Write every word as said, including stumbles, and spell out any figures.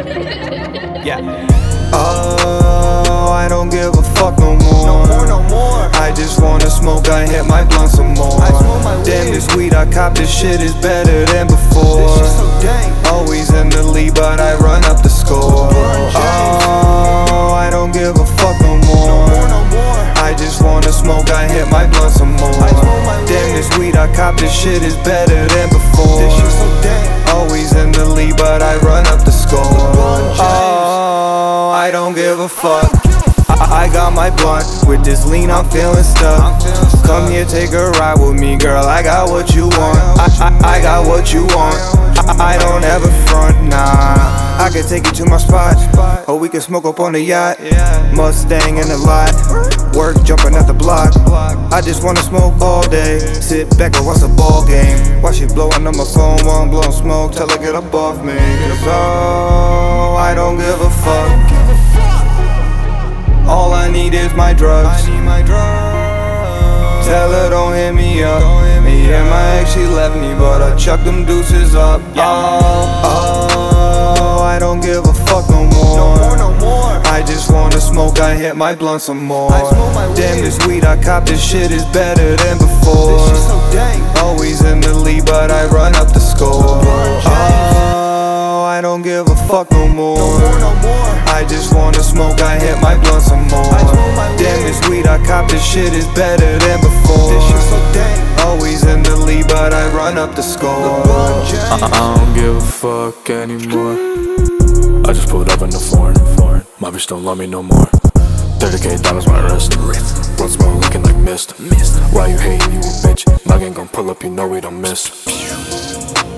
Yeah. Oh, I don't give a fuck no more. No more, no more. I just wanna smoke, I hit my blunt some more. I smoke my Damn, weed. this weed I cop, this shit is better than before. This shit so dang. Always in the lead, but I run up the score. Oh, I don't give a fuck no more. No more, no more. I just wanna smoke, I hit my blunt some more. I smoke my Damn, weed. this weed I cop, this shit is better than before. This shit so dang. Always in the lead, but I run up the score. LeBron James. Oh, I don't give a fuck. I, I got my blunt, with this lean I'm feeling stuck. I'm feeling stuck. Come here, take a ride with me, girl, I got what you want. I, I, I got what you want. I, I don't ever front, nah. I can take you to my spot, or we can smoke up on the yacht. Mustang in the lot, work jumping at the block. I just wanna smoke all day, sit back and watch the ball game. While she blowing on my phone while I'm blowing smoke, tell her get up off me. Cause oh, I don't give a fuck. All I need is my drugs. I need my drugs. Tell her don't hit me up. Me and my ex, she left me, but I chucked them deuces up. Oh, oh, I don't give a fuck no more. No more, no more. I just wanna smoke, I hit my blunt some more. I smoke my Damn, weed. this weed I cop, this shit is better than before. This shit so dang. Always in the lead, but I run up the score. LeBron James. Oh, I don't give a fuck no more. No more, no more. I just wanna smoke, I hit my blunt some more. I smoke my Damn, weed. this weed I cop, this shit is better than before. This shit so dang. Always in the lead, but I run up the score. LeBron James. I, I don't give a fuck anymore. I just pulled up in the foreign, foreign. My bitch don't love me no more. thirty K dollars my wrist. Blood smell looking like mist. Why you hating, you a bitch? My gang gon' pull up, you know we don't miss.